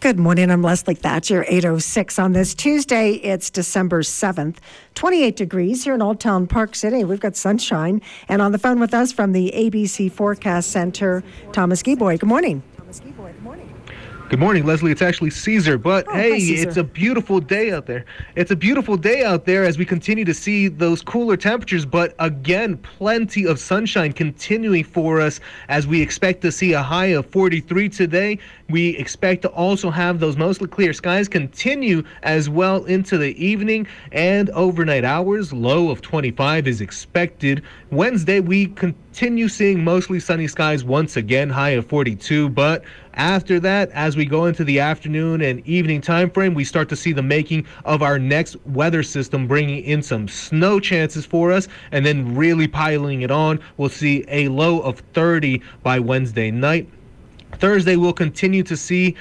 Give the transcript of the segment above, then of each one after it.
Good morning. I'm Leslie Thatcher, 8:06 on this Tuesday. It's December 7th, 28 degrees here in Old Town Park City. We've got sunshine. And on the phone with us from the ABC Forecast Center, Thomas Gieboy. Good morning. Good morning, Leslie. It's actually Caesar, but hey, hi, Caesar. It's a beautiful day out there. It's a beautiful day out there as we continue to see those cooler temperatures, but again, plenty of sunshine continuing for us as we expect to see a high of 43 today. We expect to also have those mostly clear skies continue as well into the evening and overnight hours. Low of 25 is expected. Wednesday, we continue seeing mostly sunny skies once again, high of 42, but after that, as we go into the afternoon and evening time frame, we start to see the making of our next weather system, bringing in some snow chances for us, and then really piling it on. We'll see a low of 30 by Wednesday night. Thursday, we'll continue to see,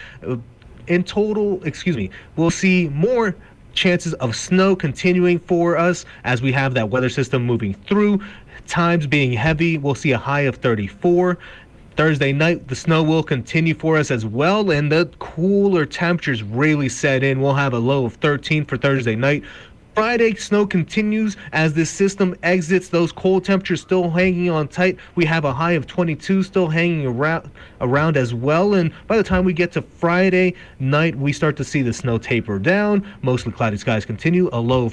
we'll see more chances of snow continuing for us as we have that weather system moving through. Times being heavy, we'll see a high of 34. Thursday night, the snow will continue for us as well, and the cooler temperatures really set in. We'll have a low of 13 for Thursday night. Friday, snow continues as this system exits. Those cold temperatures still hanging on tight. We have a high of 22 still hanging around as well. And by the time we get to Friday night, we start to see the snow taper down. Mostly cloudy skies continue. A low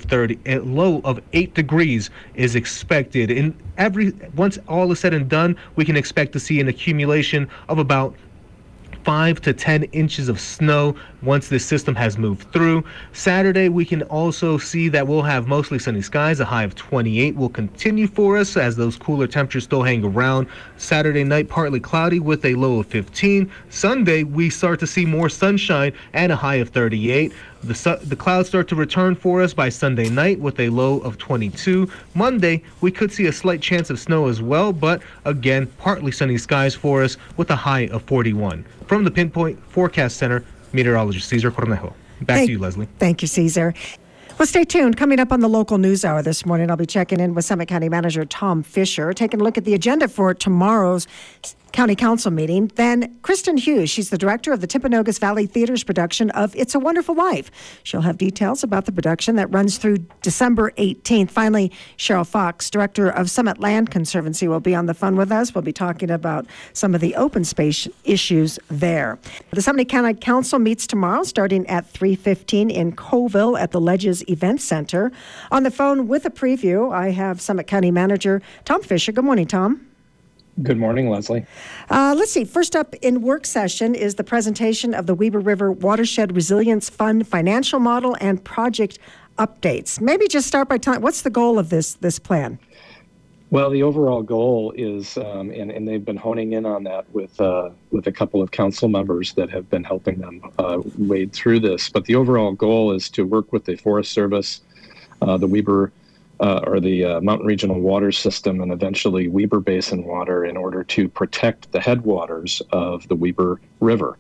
of 8 degrees is expected. Once all is said and done, we can expect to see an accumulation of about 5 to 10 inches of snow once this system has moved through. Saturday, we can also see that we'll have mostly sunny skies. A high of 28 will continue for us as those cooler temperatures still hang around. Saturday night, partly cloudy with a low of 15. Sunday, we start to see more sunshine and a high of 38. The clouds start to return for us by Sunday night with a low of 22. Monday, we could see a slight chance of snow as well, but again, partly sunny skies for us with a high of 41. From the Pinpoint Forecast Center, meteorologist Cesar Cornejo. Back to you, Leslie. Thank you, Caesar. Well, stay tuned. Coming up on the local news hour this morning, I'll be checking in with Summit County Manager Tom Fisher, taking a look at the agenda for tomorrow's County Council meeting. Then Kristen Hughes, she's the director of the Timpanogos Valley Theater's production of It's a Wonderful Life. She'll have details about the production that runs through December 18th. Finally, Cheryl Fox, director of Summit Land Conservancy, will be on the phone with us. We'll be talking about some of the open space issues there. The Summit County Council meets tomorrow starting at 3:15 in Colville at the Ledges Event Center. On the phone with a preview, I have Summit County Manager Tom Fisher. Good morning, Tom. Good morning, Leslie. Let's see. First up in work session is the presentation of the Weber River Watershed Resilience Fund financial model and project updates. Maybe just start by telling what's the goal of this plan? Well, the overall goal is, and they've been honing in on that with a couple of council members that have been helping them wade through this. But the overall goal is to work with the Forest Service, the Weber Mountain Regional Water System, and eventually Weber Basin Water in order to protect the headwaters of the Weber River,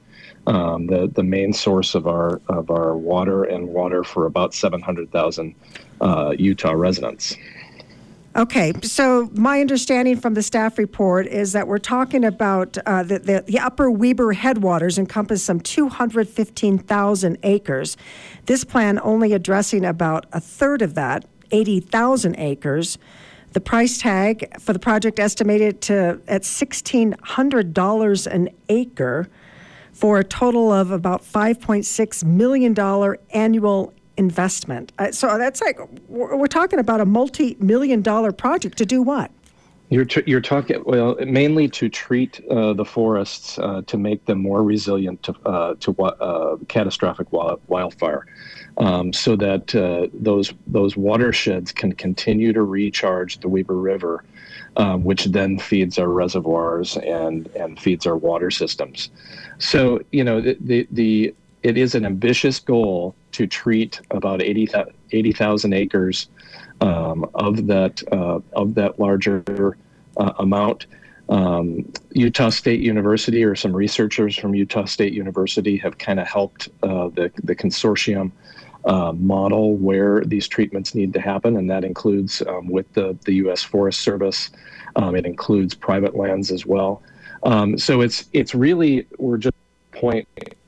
the main source of our water and water for about 700,000 Utah residents. Okay, so my understanding from the staff report is that we're talking about the upper Weber headwaters encompass some 215,000 acres. This plan only addressing about a third of that, 80,000 acres. The price tag for the project estimated at $1,600 an acre for a total of about $5.6 million annual investment. So that's like, we're talking about a multi-million-dollar project to do what? You're talking, well, mainly to treat the forests to make them more resilient to catastrophic wildfire, so that those watersheds can continue to recharge the Weber River, which then feeds our reservoirs and feeds our water systems. So, it is an ambitious goal to treat about 80,000 acres of that larger amount. Utah State University, or some researchers from Utah State University, have kind of helped the consortium model where these treatments need to happen, and that includes with the U.S. Forest Service. It includes private lands as well. So it's really, we're just at a point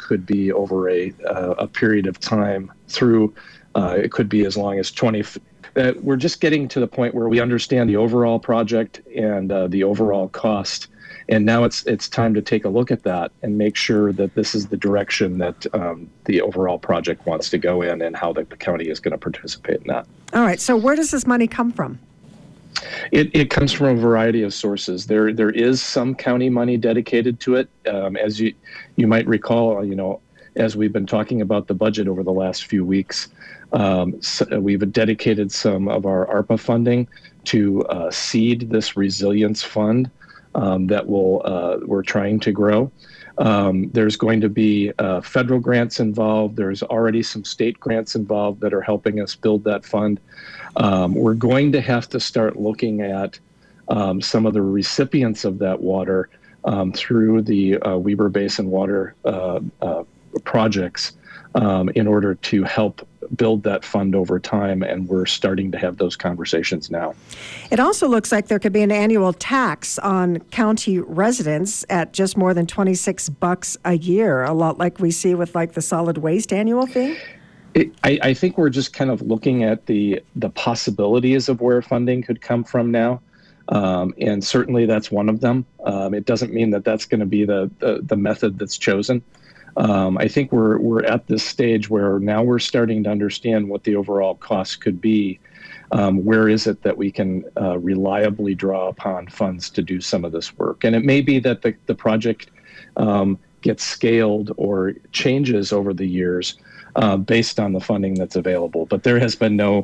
could be over a period of time through. It could be as long as 20. We're just getting to the point where we understand the overall project and the overall cost. And now it's time to take a look at that and make sure that this is the direction that the overall project wants to go in, and how the county is going to participate in that. All right. So where does this money come from? It comes from a variety of sources. There is some county money dedicated to it. As you might recall, as we've been talking about the budget over the last few weeks, we've dedicated some of our ARPA funding to seed this resilience fund that we're trying to grow. There's going to be federal grants involved. There's already some state grants involved that are helping us build that fund. We're going to have to start looking at some of the recipients of that water through the Weber Basin water projects in order to help build that fund over time, and we're starting to have those conversations now. It also looks like there could be an annual tax on county residents at just more than $26 a year, a lot like we see with like the solid waste annual fee. I think we're just kind of looking at the possibilities of where funding could come from now, and certainly that's one of them. It doesn't mean that that's going to be the method that's chosen. I think we're at this stage where now we're starting to understand what the overall cost could be. Where is it that we can reliably draw upon funds to do some of this work? And it may be that the project gets scaled or changes over the years based on the funding that's available. But there has been no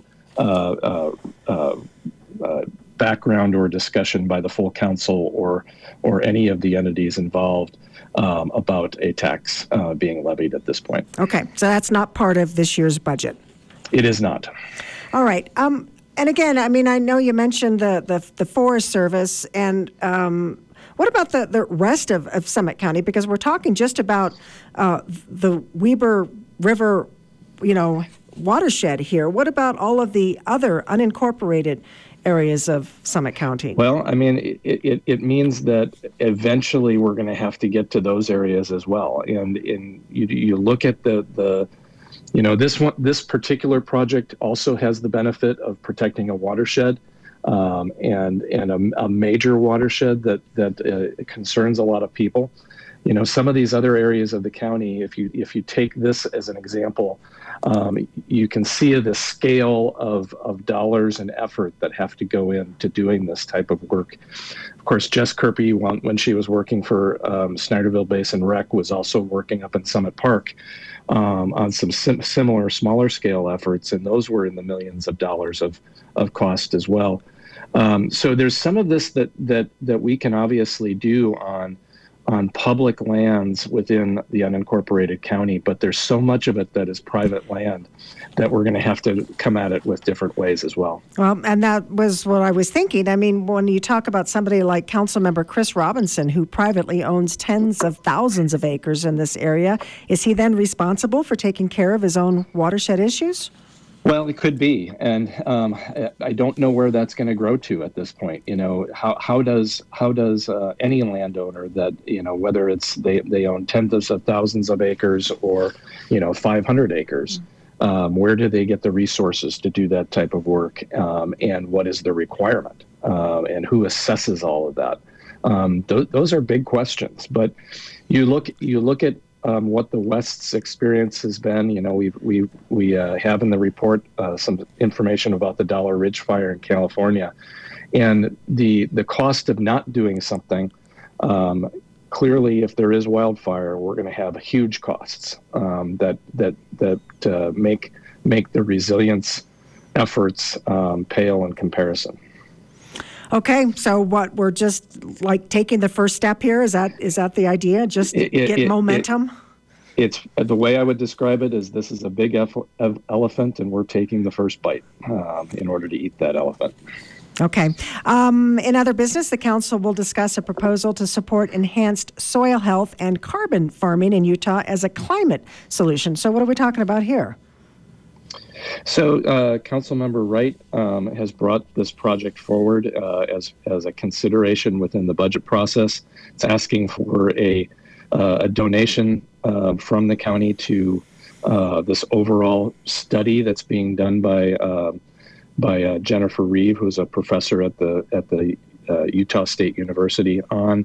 background or discussion by the full council or any of the entities involved about a tax being levied at this point. Okay, so that's not part of this year's budget. It is not. All right. And again, I mean, I know you mentioned the Forest Service, and what about the rest of Summit County? Because we're talking just about the Weber River, watershed here. What about all of the other unincorporated areas of Summit County? Well, I mean, it means that eventually we're going to have to get to those areas as well. And you look at this particular project also has the benefit of protecting a watershed and a major watershed that concerns a lot of people. Some of these other areas of the county, if you take this as an example, you can see the scale of dollars and effort that have to go into doing this type of work. Of course, Jess Kirby, when she was working for Snyderville Basin Rec, was also working up in Summit Park on some similar smaller scale efforts, and those were in the millions of dollars of cost as well. So there's some of this that we can obviously do on public lands within the unincorporated county, but there's so much of it that is private land that we're going to have to come at it with different ways as well. Well, and that was what I was thinking. I mean, when you talk about somebody like Councilmember Chris Robinson, who privately owns tens of thousands of acres in this area, is he then responsible for taking care of his own watershed issues? Well, it could be, and I don't know where that's going to grow to at this point. How does any landowner that whether it's they own tens of thousands of acres or 500 acres, where do they get the resources to do that type of work, and what is the requirement, and who assesses all of that? Those are big questions. But you look at what the West's experience has been. We have in the report some information about the Dollar Ridge Fire in California, and the cost of not doing something. Clearly, if there is wildfire, we're going to have huge costs that make the resilience efforts pale in comparison. Okay, so we're just like taking the first step here? Is that the idea? Just get momentum? It's the way I would describe it is this is a big elephant, and we're taking the first bite in order to eat that elephant. Okay. In other business, the council will discuss a proposal to support enhanced soil health and carbon farming in Utah as a climate solution. So what are we talking about here? So Councilmember Wright has brought this project forward as a consideration within the budget process. It's asking for a donation from the county to this overall study that's being done by Jennifer Reeve, who's a professor at the Utah State University on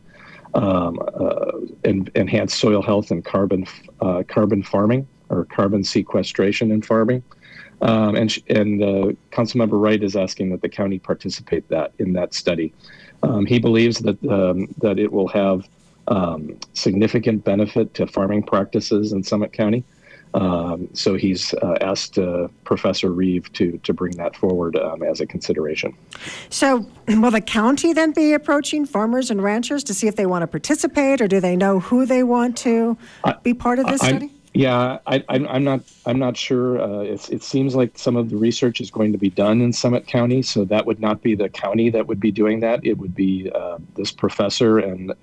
enhanced soil health and carbon farming or carbon sequestration in farming. And Councilmember Wright is asking that the county participate in that study. He believes that it will have significant benefit to farming practices in Summit County. So he's asked Professor Reeve to bring that forward as a consideration. So will the county then be approaching farmers and ranchers to see if they want to participate, or do they know who they want to be part of this study? I'm not sure. It seems like some of the research is going to be done in Summit County, so that would not be the county that would be doing that. It would be this professor and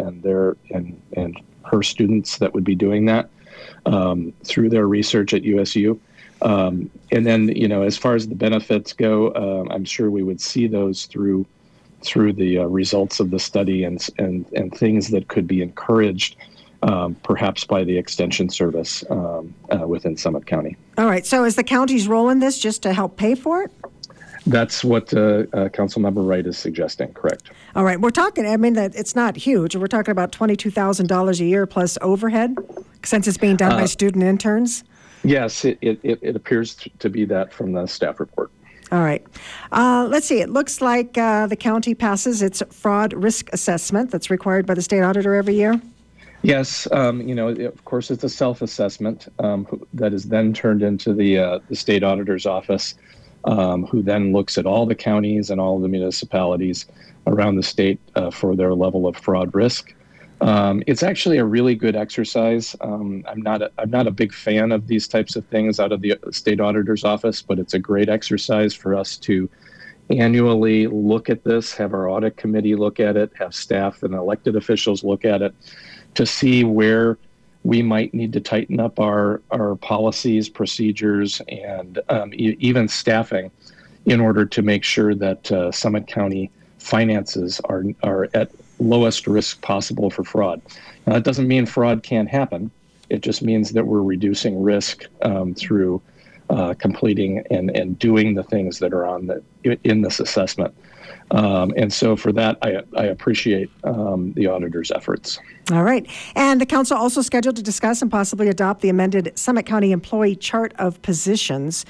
her students that would be doing that through their research at USU. And then, as far as the benefits go, I'm sure we would see those through the results of the study and things that could be encouraged. Perhaps by the Extension Service within Summit County. All right. So is the county's role in this just to help pay for it? That's what Councilmember Wright is suggesting, correct. All right. We're talking, that it's not huge. We're talking about $22,000 a year plus overhead, since it's being done by student interns? Yes, it appears to be that from the staff report. All right. Let's see. It looks like the county passes its fraud risk assessment that's required by the state auditor every year. Yes, of course, it's a self-assessment that is then turned into the state auditor's office, who then looks at all the counties and all the municipalities around the state for their level of fraud risk. It's actually a really good exercise. I'm not a big fan of these types of things out of the state auditor's office, but it's a great exercise for us to annually look at this, have our audit committee look at it, have staff and elected officials look at it, to see where we might need to tighten up our policies, procedures, and even staffing in order to make sure that Summit County finances are at lowest risk possible for fraud. Now, that doesn't mean fraud can't happen. It just means that we're reducing risk through completing and doing the things that are in this assessment. And so for that, I appreciate the auditor's efforts. All right. And the council also scheduled to discuss and possibly adopt the amended Summit County Employee Chart of Positions.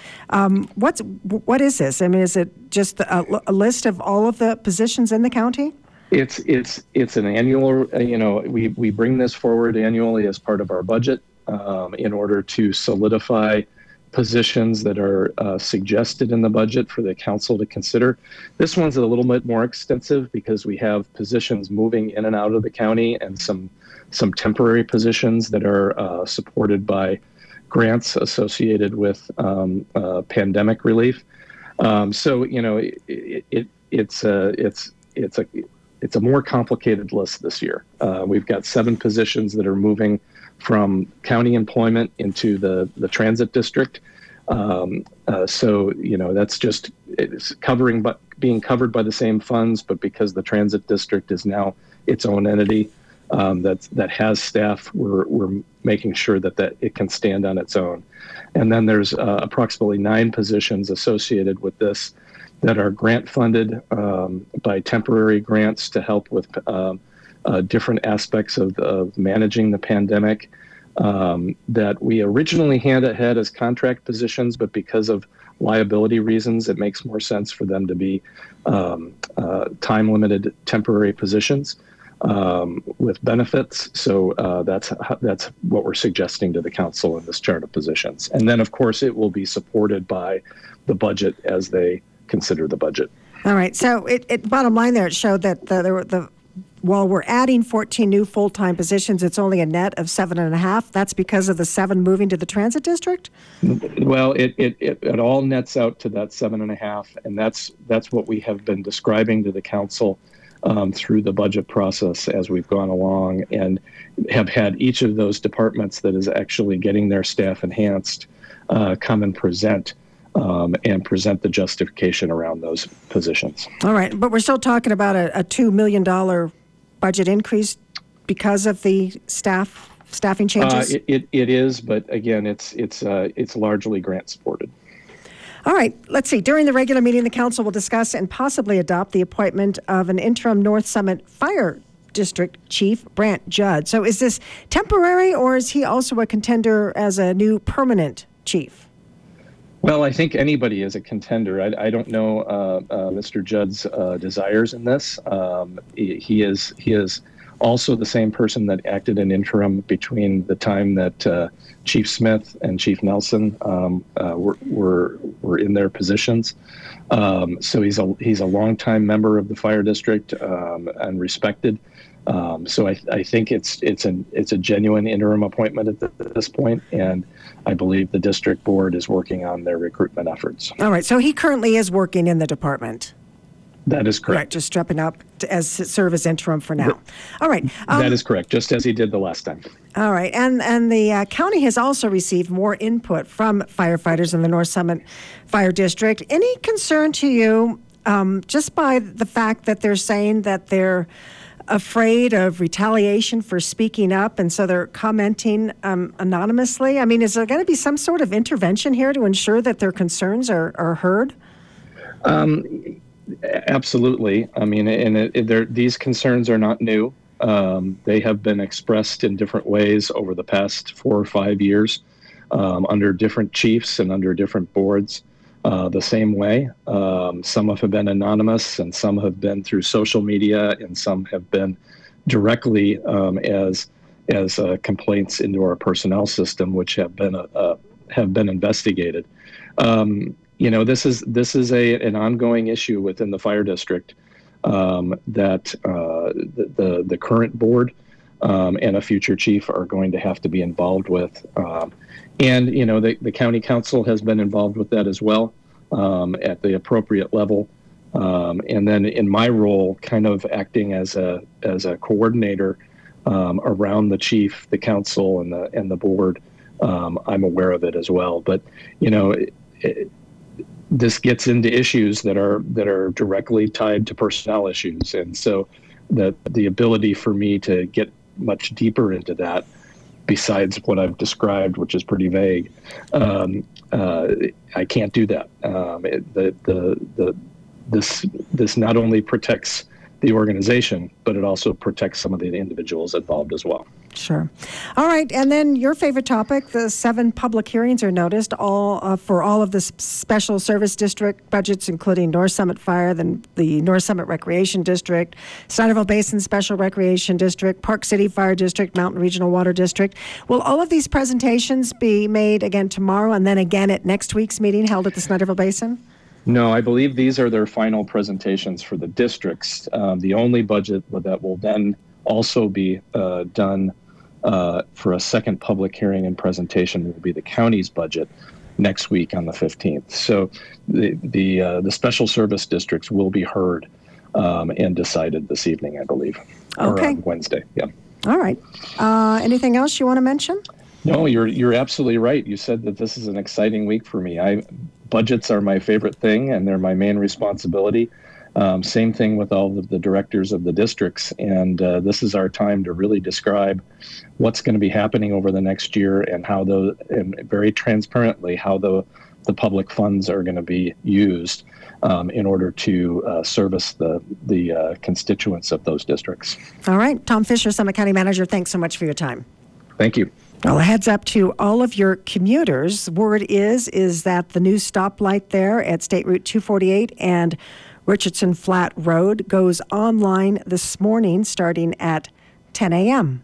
What is this? Is it just a list of all of the positions in the county? It's an annual, we bring this forward annually as part of our budget in order to solidify positions that are suggested in the budget for the council to consider. This one's a little bit more extensive because we have positions moving in and out of the county and some temporary positions that are supported by grants associated with pandemic relief. So it's a more complicated list this year. We've got 7 positions that are moving from county employment into the transit district. So, that's just it's being covered by the same funds, but because the transit district is now its own entity that has staff, we're making sure that it can stand on its own. And then there's approximately 9 positions associated with this that are grant funded by temporary grants to help with different aspects of managing the pandemic that we originally had as contract positions, but because of liability reasons, it makes more sense for them to be time-limited temporary positions with benefits. So that's what we're suggesting to the council in this chart of positions. And then, of course, it will be supported by the budget as they consider the budget. All right. So bottom line there, it showed that while we're adding 14 new full-time positions, it's only a net of 7.5. That's because of the 7 moving to the transit district? Well, it all nets out to that 7.5, and that's what we have been describing to the council through the budget process as we've gone along, and have had each of those departments that is actually getting their staff enhanced come and present the justification around those positions. All right, but we're still talking about a $2 million budget increase because of the staff staffing changes? It is, but again, it's largely grant supported. All right, let's see. During the regular meeting, the council will discuss and possibly adopt the appointment of an interim North Summit Fire District Chief, Brant Judd. So is this temporary, or is he also a contender as a new permanent chief? Well, I think anybody is a contender. I don't know Mr. Judd's desires in this. He is also the same person that acted in interim between the time that Chief Smith and Chief Nelson were in their positions. So he's a longtime member of the fire district and respected. So I think it's a genuine interim appointment at this point, and I believe the district board is working on their recruitment efforts. All right. So he currently is working in the department. That is correct. Right, just stepping up to serve as interim for now. All right. That is correct, just as he did the last time. All right. And the county has also received more input from firefighters in the North Summit Fire District. Any concern to you just by the fact that they're saying that they're afraid of retaliation for speaking up, and so they're commenting anonymously? I mean, is there going to be some sort of intervention here to ensure that their concerns are heard? Absolutely. I mean, these concerns are not new. They have been expressed in different ways over the past 4 or 5 years under different chiefs and under different boards the same way. Some have been anonymous, and some have been through social media, and some have been directly as complaints into our personnel system, which have been investigated. This is an ongoing issue within the fire district that the current board and a future chief are going to have to be involved with. And the county council has been involved with that as well at the appropriate level. And then in my role, kind of acting as a coordinator around the chief, the council, and the board, I'm aware of it as well. But this gets into issues that are directly tied to personnel issues, and so the ability for me to get much deeper into that, besides what I've described, which is pretty vague, I can't do that. This not only protects the organization, but it also protects some of the individuals involved as well. Sure. All right. And then your favorite topic, the 7 public hearings are noticed for all of the special service district budgets, including North Summit Fire, then the North Summit Recreation District, Snyderville Basin Special Recreation District, Park City Fire District, Mountain Regional Water District. Will all of these presentations be made again tomorrow and then again at next week's meeting held at the Snyderville Basin? No, I believe these are their final presentations for the districts. The only budget that will then also be done for a second public hearing and presentation will be the county's budget next week on the 15th. So the special service districts will be heard and decided this evening, I believe, or on Wednesday. Yeah. All right. Anything else you want to mention? No, you're absolutely right. You said that this is an exciting week for me. Budgets are my favorite thing, and they're my main responsibility. Same thing with all of the directors of the districts, and this is our time to really describe what's going to be happening over the next year and and very transparently how the public funds are going to be used in order to service the constituents of those districts. All right, Tom Fisher, Summit County Manager. Thanks so much for your time. Thank you. Well, a heads up to all of your commuters. Word is that the new stoplight there at State Route 248 and Richardson Flat Road goes online this morning starting at 10 a.m.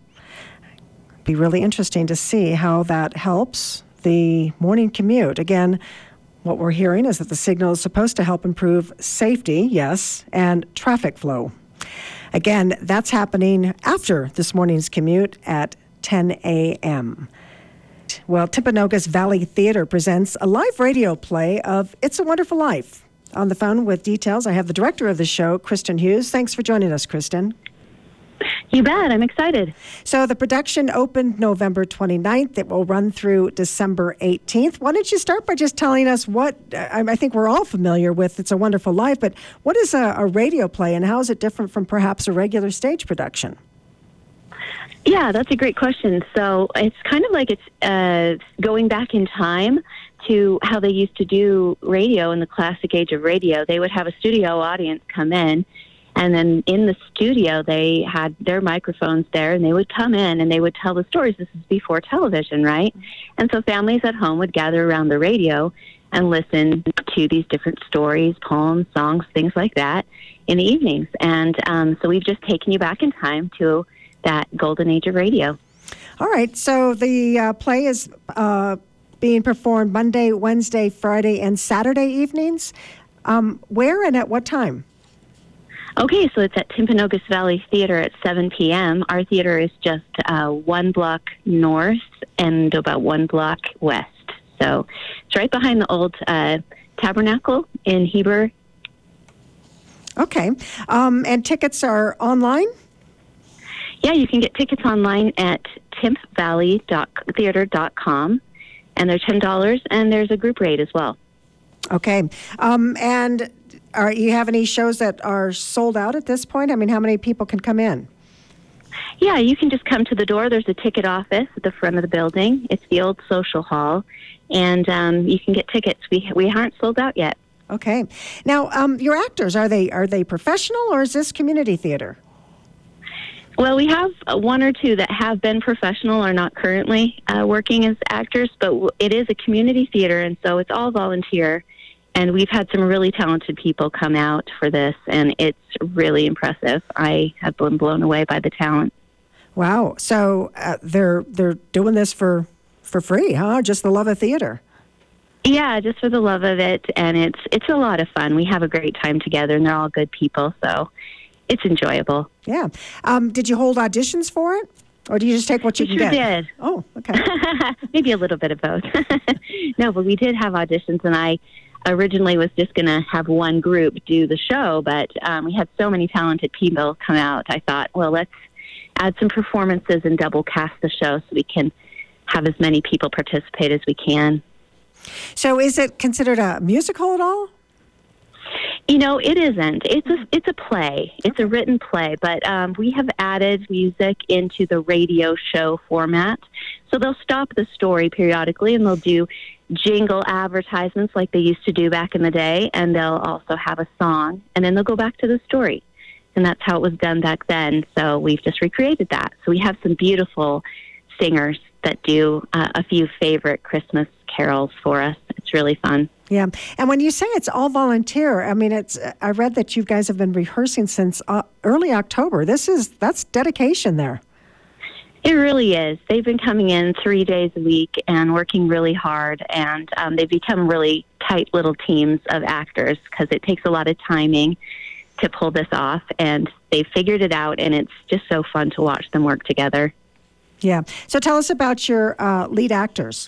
Be really interesting to see how that helps the morning commute. Again, what we're hearing is that the signal is supposed to help improve safety, yes, and traffic flow. Again, that's happening after this morning's commute at 10 a.m. Well, Timpanogos Valley Theater presents a live radio play of It's a Wonderful Life. On the phone with details, I have the director of the show, Kristen Hughes. Thanks for joining us, Kristen. You bet. I'm excited. So the production opened November 29th. It will run through December 18th. Why don't you start by just telling us what, I think we're all familiar with It's a Wonderful Life, but what is a radio play and how is it different from perhaps a regular stage production? Yeah, that's a great question. So it's kind of like it's going back in time to how they used to do radio in the classic age of radio. They would have a studio audience come in, and then in the studio they had their microphones there, and they would come in and they would tell the stories. This is before television, right? And so families at home would gather around the radio and listen to these different stories, poems, songs, things like that in the evenings. And so we've just taken you back in time to that golden age of radio. All right. So the play is being performed Monday, Wednesday, Friday, and Saturday evenings. Where and at what time? Okay, so it's at Timpanogos Valley Theater at 7 p.m. Our theater is just 1 block north and about 1 block west. So it's right behind the old Tabernacle in Heber. Okay. And tickets are online? Yeah, you can get tickets online at timpvalleytheater.com, and they're $10, and there's a group rate as well. Okay. And you have any shows that are sold out at this point? I mean, how many people can come in? Yeah, you can just come to the door. There's a ticket office at the front of the building. It's the old social hall, and you can get tickets. We aren't sold out yet. Okay. Now, your actors, are they professional, or is this community theater? Well, we have one or two that have been professional or not currently working as actors, but it is a community theater, and so it's all volunteer. And we've had some really talented people come out for this, and it's really impressive. I have been blown away by the talent. Wow. So they're doing this for free, huh? Just the love of theater. Yeah, just for the love of it, and it's a lot of fun. We have a great time together, and they're all good people, so it's enjoyable. Yeah. Did you hold auditions for it, or do you just take what you can sure get? Did. Oh, okay. Maybe a little bit of both. No, but we did have auditions, and I originally was just going to have one group do the show, but we had so many talented people come out. I thought, well, let's add some performances and double cast the show so we can have as many people participate as we can. So is it considered a musical at all? You know, it isn't. It's a play. It's a written play, but we have added music into the radio show format. So they'll stop the story periodically, and they'll do jingle advertisements like they used to do back in the day, and they'll also have a song, and then they'll go back to the story. And that's how it was done back then. So we've just recreated that. So we have some beautiful singers that do a few favorite Christmas carols for us. It's really fun. Yeah. And when you say it's all volunteer, I mean, I read that you guys have been rehearsing since early October. That's dedication there. It really is. They've been coming in 3 days a week and working really hard, and they've become really tight little teams of actors because it takes a lot of timing to pull this off, and they've figured it out, and it's just so fun to watch them work together. Yeah. So tell us about your lead actors.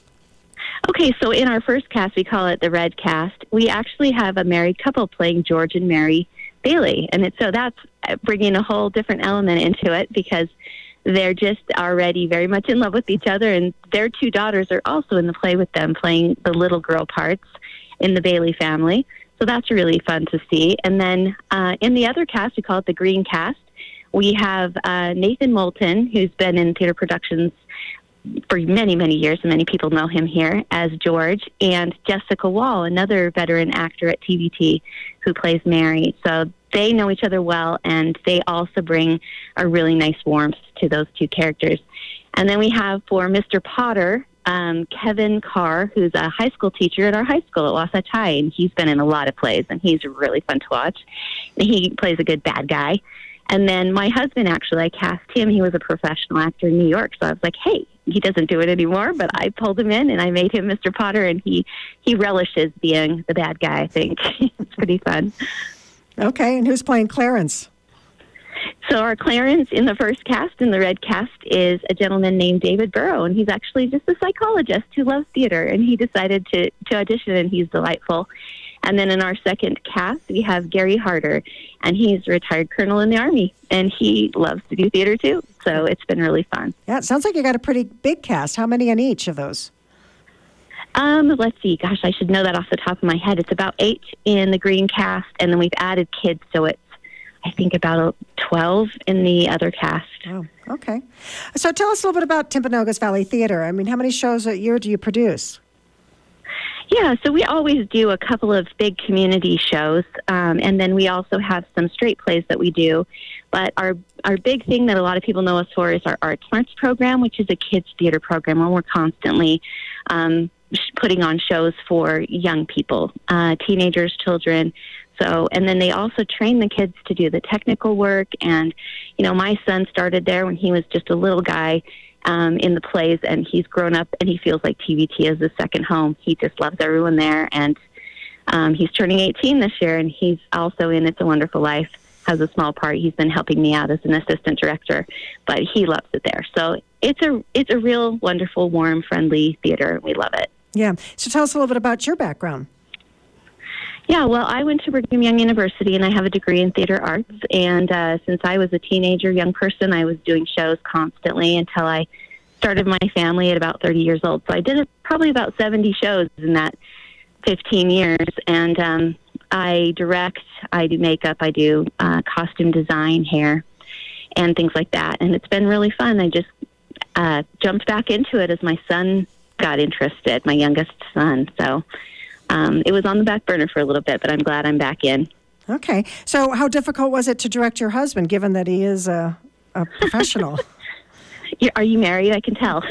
Okay, so in our first cast, we call it the Red Cast. We actually have a married couple playing George and Mary Bailey, and so that's bringing a whole different element into it because they're just already very much in love with each other, and their 2 daughters are also in the play with them, playing the little girl parts in the Bailey family. So that's really fun to see. And then in the other cast, we call it the Green Cast. We have Nathan Moulton, who's been in theater productions for many, many years, and many people know him here as George, and Jessica Wall, another veteran actor at TVT who plays Mary. So they know each other well, and they also bring a really nice warmth to those 2 characters. And then we have for Mr. Potter, Kevin Carr, who's a high school teacher at our high school at Wasatch High, and he's been in a lot of plays, and he's really fun to watch. And he plays a good bad guy. And then my husband, actually, I cast him. He was a professional actor in New York, so I was like, hey, he doesn't do it anymore, but I pulled him in, and I made him Mr. Potter, and he relishes being the bad guy, I think. It's pretty fun. Okay, and who's playing Clarence? So our Clarence in the first cast, in the Red Cast, is a gentleman named David Burrow, and he's actually just a psychologist who loves theater, and he decided to audition, and he's delightful. And then in our second cast, we have Gary Harder, and he's a retired colonel in the Army, and he loves to do theater too. So it's been really fun. Yeah, it sounds like you got a pretty big cast. How many in each of those? Let's see. Gosh, I should know that off the top of my head. It's about 8 in the Green Cast, and then we've added kids, so it's I think about 12 in the other cast. Oh, okay. So tell us a little bit about Timpanogos Valley Theater. I mean, how many shows a year do you produce? Yeah, so we always do a couple of big community shows, and then we also have some straight plays that we do. But our big thing that a lot of people know us for is our Arts Marts program, which is a kids' theater program where we're constantly putting on shows for young people, teenagers, children. So, and then they also train the kids to do the technical work. And, you know, my son started there when he was just a little guy in the plays, and he's grown up and he feels like TVT is his second home. He just loves everyone there. And he's turning 18 this year, and he's also in It's a Wonderful Life, has a small part. He's been helping me out as an assistant director, but he loves it there. So it's a real wonderful, warm, friendly theater. We love it. Yeah. So tell us a little bit about your background. Yeah, well, I went to Brigham Young University, and I have a degree in theater arts. And since I was a teenager, young person, I was doing shows constantly until I started my family at about 30 years old. So I did probably about 70 shows in that 15 years. And I direct, I do makeup, I do costume design, hair, and things like that. And it's been really fun. I just jumped back into it as my son got interested, my youngest son. So it was on the back burner for a little bit, but I'm glad I'm back in. Okay. So how difficult was it to direct your husband, given that he is a professional? Are you married? I can tell.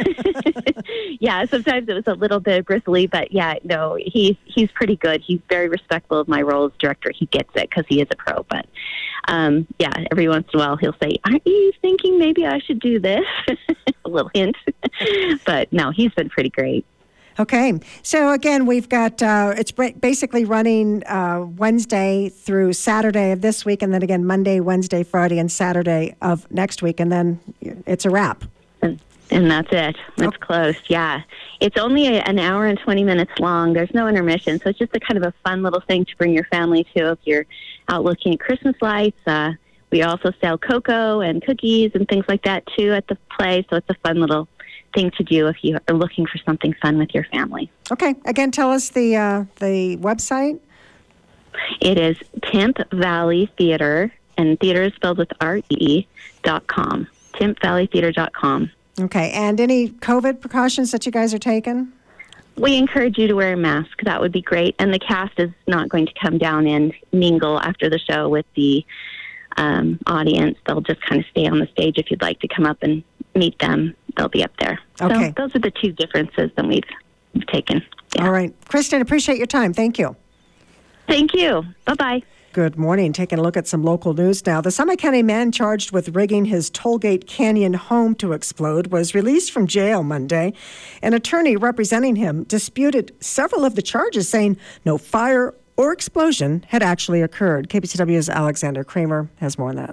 Yeah, sometimes it was a little bit bristly, but yeah, no, he's pretty good. He's very respectful of my role as director. He gets it because he is a pro. But yeah, every once in a while he'll say, "Aren't you thinking maybe I should do this?" A little hint. But no, he's been pretty great. Okay. So again, we've got, it's basically running Wednesday through Saturday of this week, and then again Monday, Wednesday, Friday, and Saturday of next week, and then it's a wrap. And that's it. It's closed, yeah. It's only an hour and 20 minutes long. There's no intermission, so it's just a kind of a fun little thing to bring your family to if you're out looking at Christmas lights. We also sell cocoa and cookies and things like that, too, at the play, so it's a fun little thing to do if you are looking for something fun with your family. Okay. Again, tell us the website. It is Timp Valley Theater, and theater is spelled with RE.com. TimpValleyTheater.com. Okay. And any COVID precautions that you guys are taking? We encourage you to wear a mask. That would be great. And the cast is not going to come down and mingle after the show with the audience. They'll just kind of stay on the stage. If you'd like to come up and meet them, they'll be up there. Okay. So those are the two differences that we've taken. Yeah. All right. Kristen, appreciate your time. Thank you. Thank you. Bye-bye. Good morning. Taking a look at some local news now. The Summit County man charged with rigging his Tollgate Canyon home to explode was released from jail Monday. An attorney representing him disputed several of the charges, saying no fire or explosion had actually occurred. KPCW's Alexander Kramer has more on that.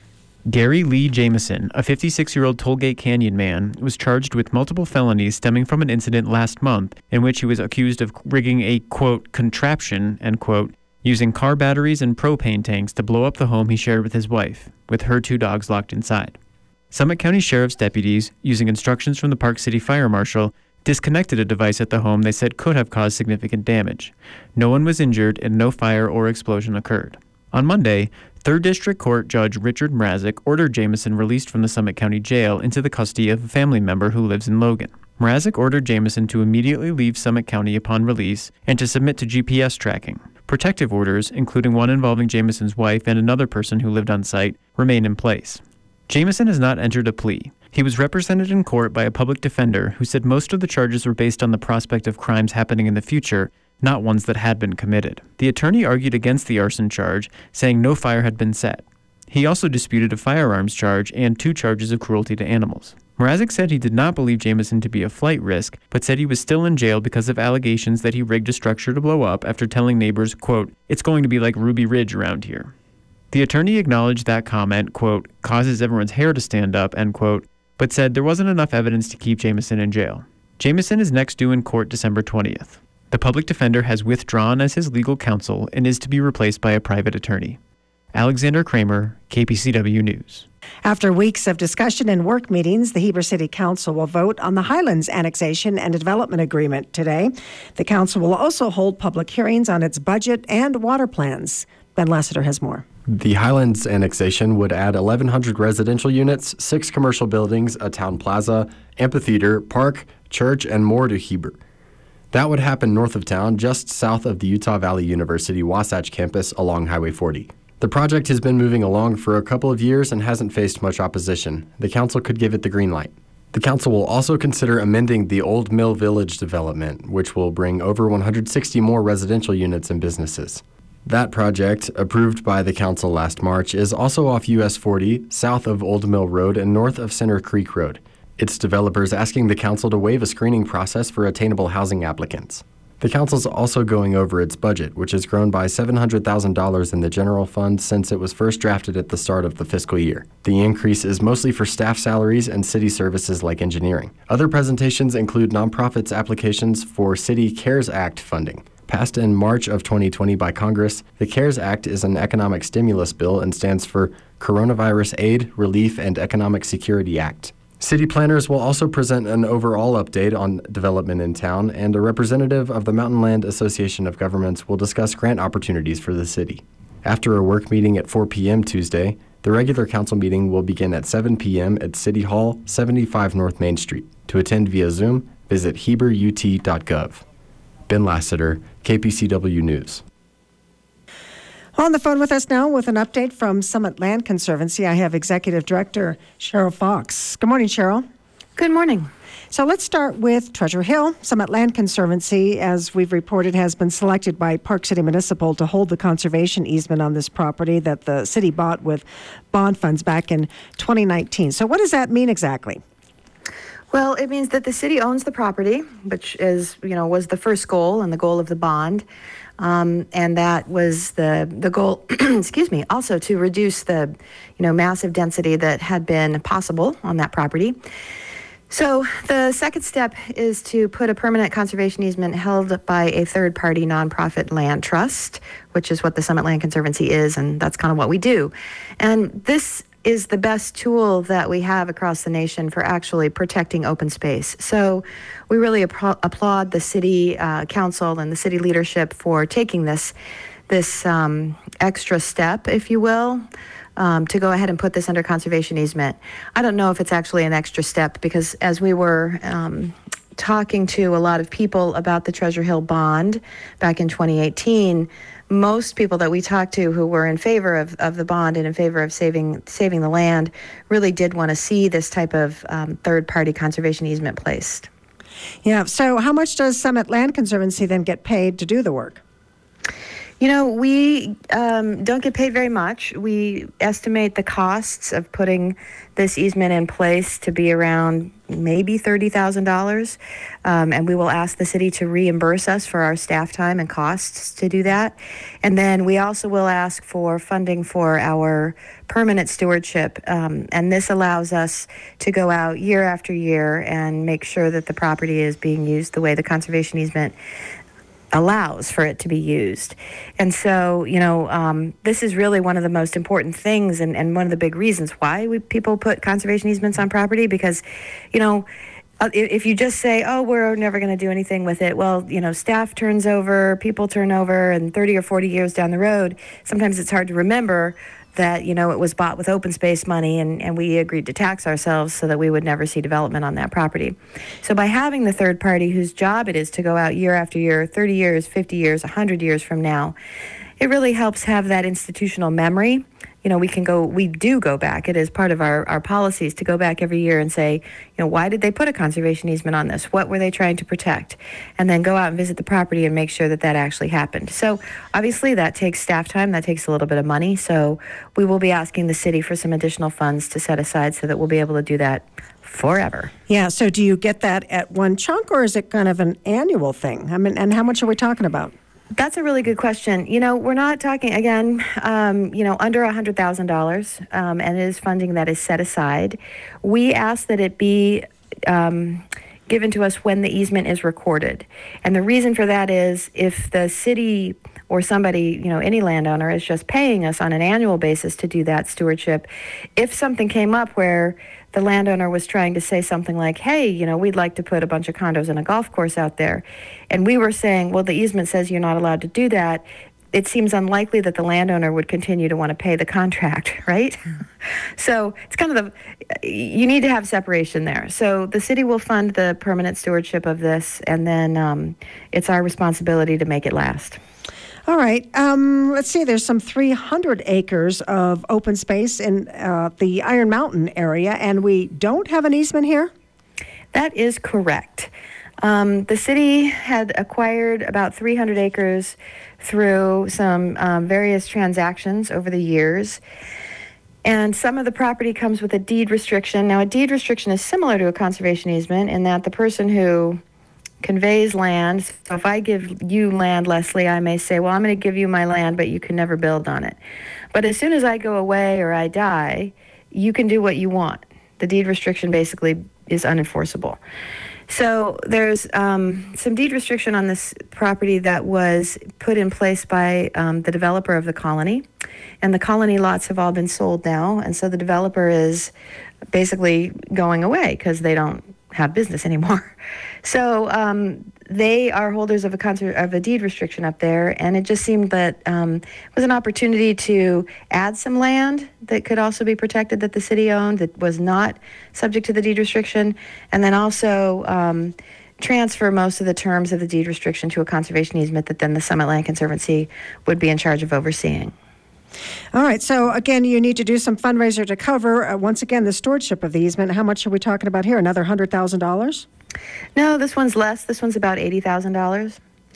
Gary Lee Jameson, a 56-year-old Tollgate Canyon man, was charged with multiple felonies stemming from an incident last month in which he was accused of rigging a, quote, contraption, end quote, using car batteries and propane tanks to blow up the home he shared with his wife, with her 2 dogs locked inside. Summit County Sheriff's deputies, using instructions from the Park City Fire Marshal, disconnected a device at the home they said could have caused significant damage. No one was injured and no fire or explosion occurred. On Monday, 3rd District Court Judge Richard Mrazek ordered Jameson released from the Summit County Jail into the custody of a family member who lives in Logan. Mrazek ordered Jameson to immediately leave Summit County upon release and to submit to GPS tracking. Protective orders, including one involving Jameson's wife and another person who lived on site, remain in place. Jameson has not entered a plea. He was represented in court by a public defender who said most of the charges were based on the prospect of crimes happening in the future, not ones that had been committed. The attorney argued against the arson charge, saying no fire had been set. He also disputed a firearms charge and 2 charges of cruelty to animals. Mrazek said he did not believe Jameson to be a flight risk, but said he was still in jail because of allegations that he rigged a structure to blow up after telling neighbors, quote, "It's going to be like Ruby Ridge around here." The attorney acknowledged that comment, quote, "causes everyone's hair to stand up," end quote, but said there wasn't enough evidence to keep Jameson in jail. Jameson is next due in court December 20th. The public defender has withdrawn as his legal counsel and is to be replaced by a private attorney. Alexander Kramer, KPCW News. After weeks of discussion and work meetings, the Heber City Council will vote on the Highlands Annexation and Development Agreement today. The council will also hold public hearings on its budget and water plans. Ben Lassiter has more. The Highlands annexation would add 1,100 residential units, 6 commercial buildings, a town plaza, amphitheater, park, church, and more to Heber. That would happen north of town, just south of the Utah Valley University Wasatch campus along Highway 40. The project has been moving along for a couple of years and hasn't faced much opposition. The council could give it the green light. The council will also consider amending the Old Mill Village development, which will bring over 160 more residential units and businesses. That project, approved by the council last March, is also off US 40, south of Old Mill Road and north of Center Creek Road. Its developers asking the council to waive a screening process for attainable housing applicants. The council's also going over its budget, which has grown by $700,000 in the general fund since it was first drafted at the start of the fiscal year. The increase is mostly for staff salaries and city services like engineering. Other presentations include nonprofits' applications for City CARES Act funding. Passed in March of 2020 by Congress, the CARES Act is an economic stimulus bill and stands for Coronavirus Aid, Relief, and Economic Security Act. City planners will also present an overall update on development in town, and a representative of the Mountain Land Association of Governments will discuss grant opportunities for the city. After a work meeting at 4 p.m. Tuesday, the regular council meeting will begin at 7 p.m. at City Hall, 75 North Main Street. To attend via Zoom, visit heberut.gov. Ben Lassiter, KPCW News. On the phone with us now with an update from Summit Land Conservancy, I have Executive Director Cheryl Fox. Good morning, Cheryl. Good morning. So let's start with Treasure Hill. Summit Land Conservancy, as we've reported, has been selected by Park City Municipal to hold the conservation easement on this property that the city bought with bond funds back in 2019. So what does that mean exactly? Well, it means that the city owns the property, which is, was the first goal and the goal of the bond. And that was the goal, excuse me, also to reduce the, massive density that had been possible on that property. So the second step is to put a permanent conservation easement held by a third-party nonprofit land trust, which is what the Summit Land Conservancy is, and that's kind of what we do. And this is the best tool that we have across the nation for actually protecting open space. So we really applaud the city council and the city leadership for taking this extra step, if you will, to go ahead and put this under conservation easement. I don't know if it's actually an extra step because as we were talking to a lot of people about the Treasure Hill bond back in 2018, most people that we talked to who were in favor of the bond and in favor of saving the land really did want to see this type of third-party conservation easement placed. Yeah, so how much does Summit Land Conservancy then get paid to do the work? We don't get paid very much. We estimate the costs of putting this easement in place to be around maybe $30,000. And we will ask the city to reimburse us for our staff time and costs to do that. And then we also will ask for funding for our permanent stewardship. And this allows us to go out year after year and make sure that the property is being used the way the conservation easement allows for it to be used. And so, this is really one of the most important things and one of the big reasons why people put conservation easements on property because, if you just say, oh, we're never going to do anything with it, well, staff turns over, people turn over, and 30 or 40 years down the road, sometimes it's hard to remember that, it was bought with open space money and we agreed to tax ourselves so that we would never see development on that property. So by having the third party whose job it is to go out year after year, 30 years, 50 years, 100 years from now, it really helps have that institutional memory. We do go back. It is part of our policies to go back every year and say, why did they put a conservation easement on this? What were they trying to protect? And then go out and visit the property and make sure that actually happened. So obviously that takes staff time. That takes a little bit of money. So we will be asking the city for some additional funds to set aside so that we'll be able to do that forever. Yeah. So do you get that at one chunk or is it kind of an annual thing? I mean, and how much are we talking about? That's a really good question. We're not talking, again, under $100,000, and it is funding that is set aside. We ask that it be given to us when the easement is recorded. And the reason for that is if the city or somebody, any landowner is just paying us on an annual basis to do that stewardship, if something came up where the landowner was trying to say something like, hey, we'd like to put a bunch of condos and a golf course out there. And we were saying, well, the easement says you're not allowed to do that. it seems unlikely that the landowner would continue to want to pay the contract, right? So it's kind of you need to have separation there. So the city will fund the permanent stewardship of this, and then it's our responsibility to make it last. All right. Let's see. There's some 300 acres of open space in the Iron Mountain area, and we don't have an easement here? That is correct. The city had acquired about 300 acres through some various transactions over the years. And some of the property comes with a deed restriction. Now, a deed restriction is similar to a conservation easement in that the person who conveys land, so if I give you land, Leslie, I may say, well, I'm going to give you my land, but you can never build on it. But as soon as I go away or I die, you can do what you want. The deed restriction basically is unenforceable. So there's some deed restriction on this property that was put in place by the developer of the colony. And the colony lots have all been sold now. And so the developer is basically going away because they don't have business anymore. So they are holders of a deed restriction up there, and it just seemed that it was an opportunity to add some land that could also be protected that the city owned that was not subject to the deed restriction, and then also transfer most of the terms of the deed restriction to a conservation easement that then the Summit Land Conservancy would be in charge of overseeing. All right. So, again, you need to do some fundraiser to cover, once again, the stewardship of the easement. How much are we talking about here? Another $100,000? No, this one's less. This one's about $80,000.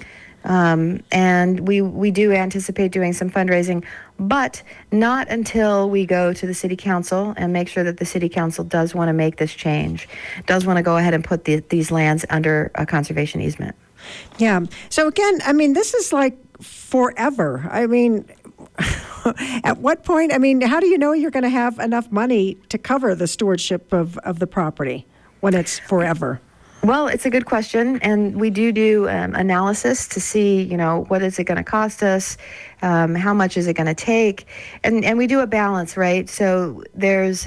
And we do anticipate doing some fundraising, but not until we go to the city council and make sure that the city council does want to make this change, does want to go ahead and put these lands under a conservation easement. Yeah. So, again, I mean, this is like forever. I mean, at what point, I mean, how do you know you're going to have enough money to cover the stewardship of the property when it's forever? Well, it's a good question, and we do analysis to see, what is it going to cost us, how much is it going to take, and we do a balance, right? So there's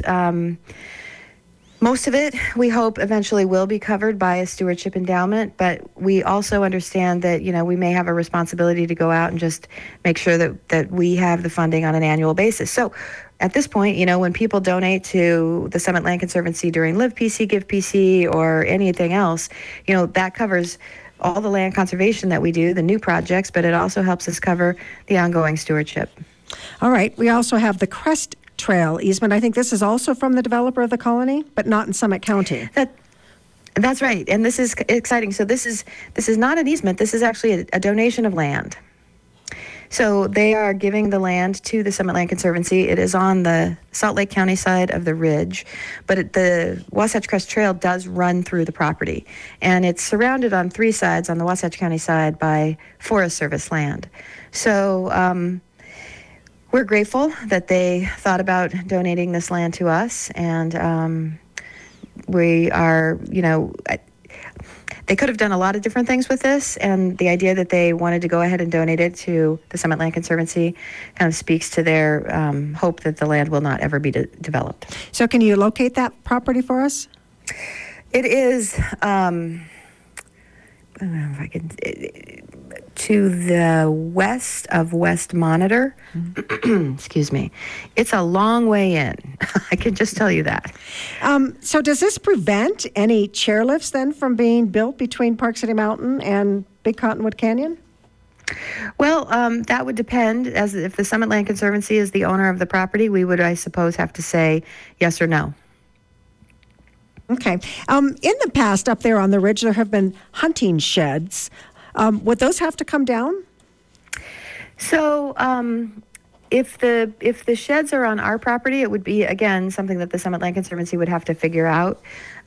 most of it, we hope, eventually will be covered by a stewardship endowment, but we also understand that, we may have a responsibility to go out and just make sure that we have the funding on an annual basis. So at this point, when people donate to the Summit Land Conservancy during Live PC, Give PC, or anything else, that covers all the land conservation that we do, the new projects, but it also helps us cover the ongoing stewardship. All right. We also have the Crest Trail easement. I think this is also from the developer of the colony, but not in Summit County. That's right, and this is exciting. So this is not an easement. This is actually a donation of land. So they are giving the land to the Summit Land Conservancy. It is on the Salt Lake County side of the ridge, but the Wasatch Crest Trail does run through the property, and it's surrounded on three sides on the Wasatch County side by Forest Service land. So we're grateful that they thought about donating this land to us, and we are, they could have done a lot of different things with this, and the idea that they wanted to go ahead and donate it to the Summit Land Conservancy kind of speaks to their hope that the land will not ever be developed. So can you locate that property for us? It is, I don't know if I can, to the west of West Monitor. Excuse me. It's a long way in. I can just tell you that. So does this prevent any chairlifts then from being built between Park City Mountain and Big Cottonwood Canyon? Well, that would depend. As if the Summit Land Conservancy is the owner of the property, we would, I suppose, have to say yes or no. Okay. In the past, up there on the ridge, there have been hunting sheds. Would those have to come down? So, if the sheds are on our property, it would be, again, something that the Summit Land Conservancy would have to figure out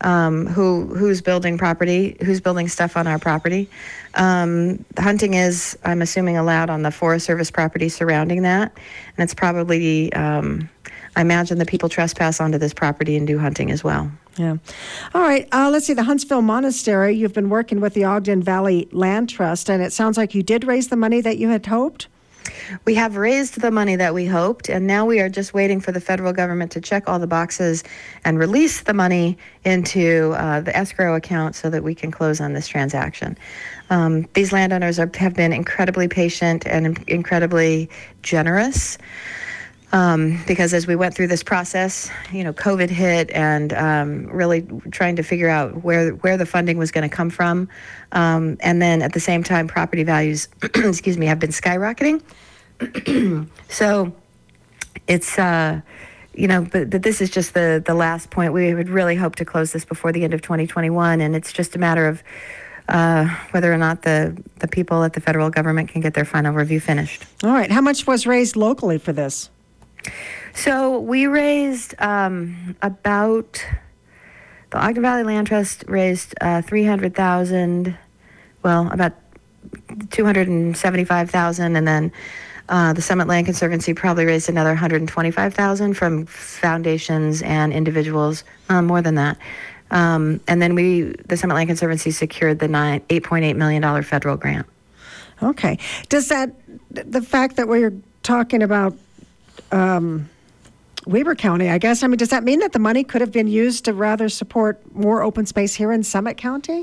who's building property, who's building stuff on our property. Hunting is, I'm assuming, allowed on the Forest Service property surrounding that, and it's probably, I imagine, the people trespass onto this property and do hunting as well. Yeah. All right. Let's see. The Huntsville Monastery, you've been working with the Ogden Valley Land Trust, and it sounds like you did raise the money that you had hoped? We have raised the money that we hoped, and now we are just waiting for the federal government to check all the boxes and release the money into the escrow account so that we can close on this transaction. These landowners have been incredibly patient and incredibly generous. Because as we went through this process, COVID hit, and really trying to figure out where the funding was going to come from, and then at the same time, property values, have been skyrocketing. So it's but this is just the last point. We would really hope to close this before the end of 2021, and it's just a matter of whether or not the people at the federal government can get their final review finished. All right. How much was raised locally for this? So we raised about, the Ogden Valley Land Trust raised $300,000, about $275,000, and then the Summit Land Conservancy probably raised another $125,000 from foundations and individuals, more than that. And then the Summit Land Conservancy secured the $8.8 million federal grant. Okay. Does the fact that we're talking about Weber County, I guess, does that mean that the money could have been used to rather support more open space here in Summit County?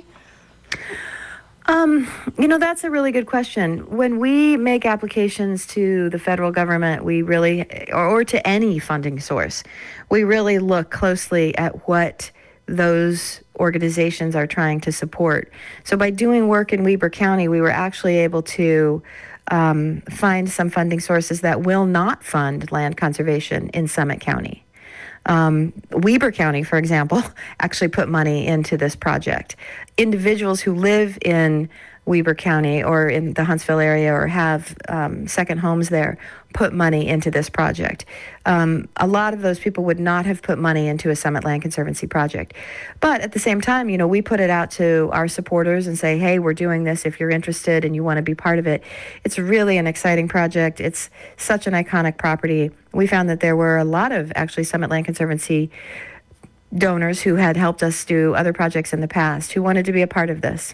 That's a really good question. When we make applications to the federal government, we really, or to any funding source, we really look closely at what those organizations are trying to support. So by doing work in Weber County, we were actually able to find some funding sources that will not fund land conservation in Summit County. Weber County, for example, actually put money into this project. Individuals who live in Weber County or in the Huntsville area or have second homes there put money into this project. A lot of those people would not have put money into a Summit Land Conservancy project. But at the same time, we put it out to our supporters and say, hey, we're doing this if you're interested and you want to be part of it. It's really an exciting project. It's such an iconic property. We found that there were a lot of actually Summit Land Conservancy donors who had helped us do other projects in the past who wanted to be a part of this.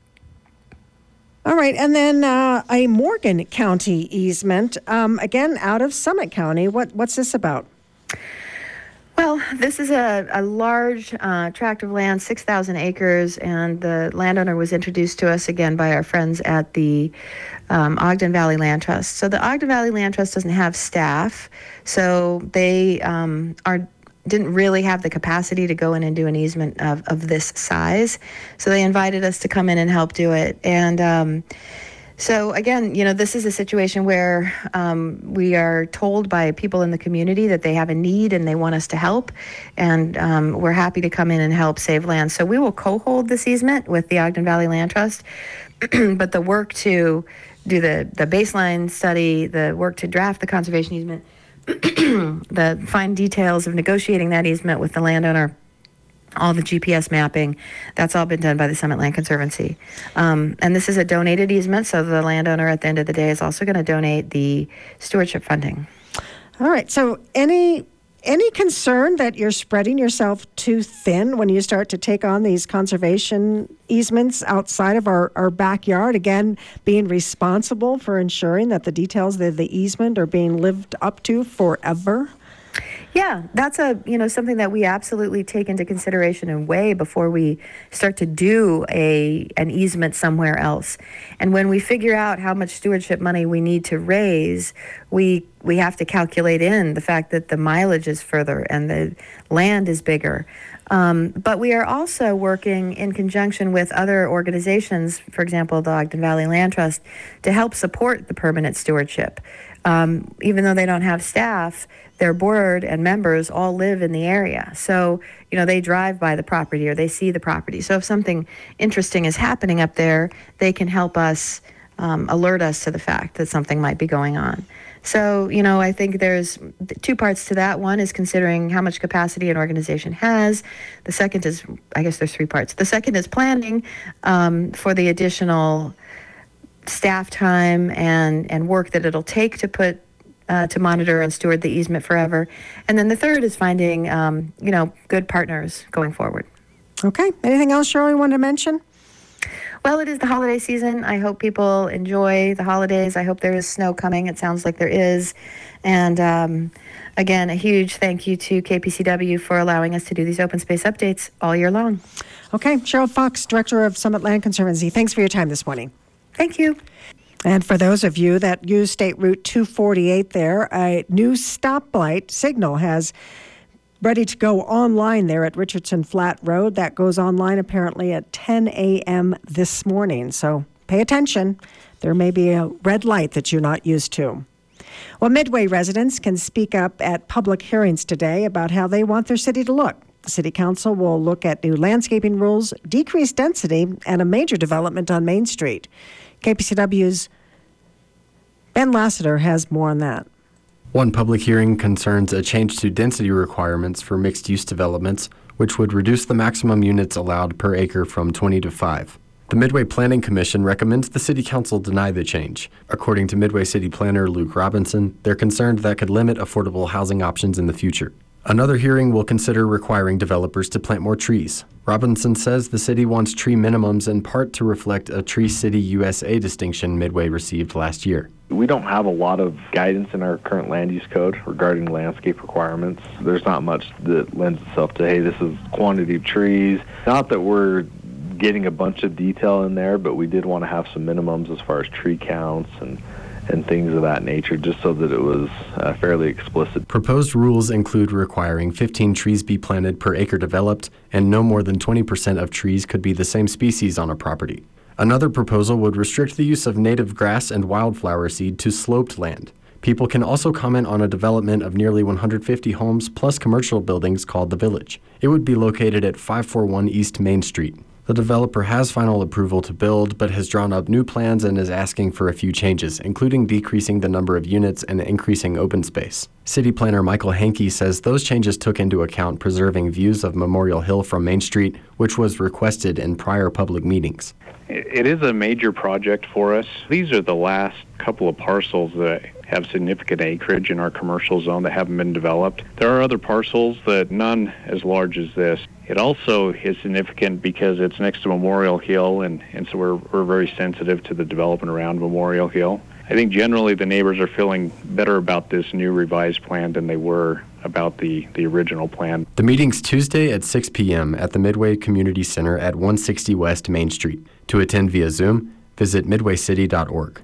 All right, and then a Morgan County easement, again, out of Summit County. What's this about? Well, this is a large tract of land, 6,000 acres, and the landowner was introduced to us again by our friends at the Ogden Valley Land Trust. So the Ogden Valley Land Trust doesn't have staff, so they didn't really have the capacity to go in and do an easement of this size. So they invited us to come in and help do it. And so again, this is a situation where we are told by people in the community that they have a need and they want us to help. And we're happy to come in and help save land. So we will co-hold this easement with the Ogden Valley Land Trust. But the work to do the baseline study, the work to draft the conservation easement, the fine details of negotiating that easement with the landowner, all the GPS mapping, that's all been done by the Summit Land Conservancy. And this is a donated easement, so the landowner at the end of the day is also going to donate the stewardship funding. All right, so any concern that you're spreading yourself too thin when you start to take on these conservation easements outside of our backyard? Again, being responsible for ensuring that the details of the easement are being lived up to forever? Yeah, that's something that we absolutely take into consideration and weigh before we start to do an easement somewhere else. And when we figure out how much stewardship money we need to raise, we have to calculate in the fact that the mileage is further and the land is bigger. But we are also working in conjunction with other organizations, for example, the Ogden Valley Land Trust, to help support the permanent stewardship. Even though they don't have staff, their board and members all live in the area. So, they drive by the property or they see the property. So if something interesting is happening up there, they can help us, alert us to the fact that something might be going on. So, I think there's two parts to that. One is considering how much capacity an organization has. The second is, I guess there's three parts. The second is planning for the additional staff time and work that it'll take to monitor and steward the easement forever. And then the third is finding, good partners going forward. Okay. Anything else, Shirley, you wanted to mention? Well, it is the holiday season. I hope people enjoy the holidays. I hope there is snow coming. It sounds like there is. And again, a huge thank you to KPCW for allowing us to do these open space updates all year long. Okay, Cheryl Fox, Director of Summit Land Conservancy, thanks for your time this morning. Thank you. And for those of you that use State Route 248 there, a new stoplight signal has ready to go online there at Richardson Flat Road. That goes online apparently at 10 a.m. this morning. So pay attention. There may be a red light that you're not used to. Well, Midway residents can speak up at public hearings today about how they want their city to look. The City Council will look at new landscaping rules, decreased density, and a major development on Main Street. KPCW's Ben Lassiter has more on that. One public hearing concerns a change to density requirements for mixed-use developments, which would reduce the maximum units allowed per acre from 20 to 5. The Midway Planning Commission recommends the City Council deny the change. According to Midway City Planner Luke Robinson, they're concerned that could limit affordable housing options in the future. Another hearing will consider requiring developers to plant more trees. Robinson says the city wants tree minimums in part to reflect a Tree City USA distinction Midway received last year. We don't have a lot of guidance in our current land use code regarding landscape requirements. There's not much that lends itself to, hey, this is quantity of trees. Not that we're getting a bunch of detail in there, but we did want to have some minimums as far as tree counts and things of that nature, just so that it was fairly explicit. Proposed rules include requiring 15 trees be planted per acre developed, and no more than 20% of trees could be the same species on a property. Another proposal would restrict the use of native grass and wildflower seed to sloped land. People can also comment on a development of nearly 150 homes plus commercial buildings called The Village. It would be located at 541 East Main Street. The developer has final approval to build, but has drawn up new plans and is asking for a few changes, including decreasing the number of units and increasing open space. City planner Michael Hankey says those changes took into account preserving views of Memorial Hill from Main Street, which was requested in prior public meetings. It is a major project for us. These are the last couple of parcels that have significant acreage in our commercial zone that haven't been developed. There are other parcels that none as large as this. It also is significant because it's next to Memorial Hill, and so we're very sensitive to the development around Memorial Hill. I think generally the neighbors are feeling better about this new revised plan than they were about the original plan. The meeting's Tuesday at 6 p.m. at the Midway Community Center at 160 West Main Street. To attend via Zoom, visit midwaycity.org.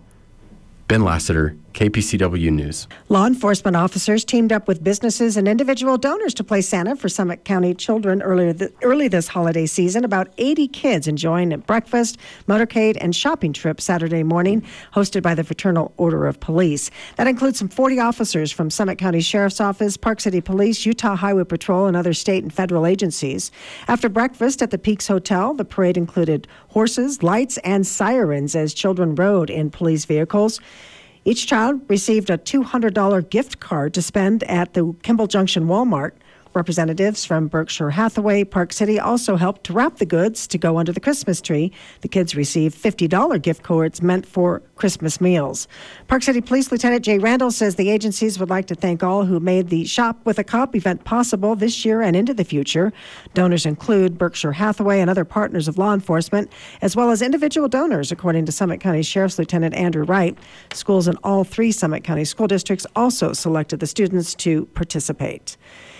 Ben Lassiter, KPCW News. Law enforcement officers teamed up with businesses and individual donors to play Santa for Summit County children early this holiday season. About 80 kids enjoying a breakfast, motorcade, and shopping trip Saturday morning, hosted by the Fraternal Order of Police. That includes some 40 officers from Summit County Sheriff's Office, Park City Police, Utah Highway Patrol, and other state and federal agencies. After breakfast at the Peaks Hotel, the parade included horses, lights, and sirens as children rode in police vehicles. Each child received a $200 gift card to spend at the Kimball Junction Walmart. Representatives from Berkshire Hathaway, Park City also helped to wrap the goods to go under the Christmas tree. The kids received $50 gift cards meant for Christmas meals. Park City Police Lieutenant Jay Randall says the agencies would like to thank all who made the Shop with a Cop event possible this year and into the future. Donors include Berkshire Hathaway and other partners of law enforcement, as well as individual donors, according to Summit County Sheriff's Lieutenant Andrew Wright. Schools in all 3 Summit County school districts also selected the students to participate.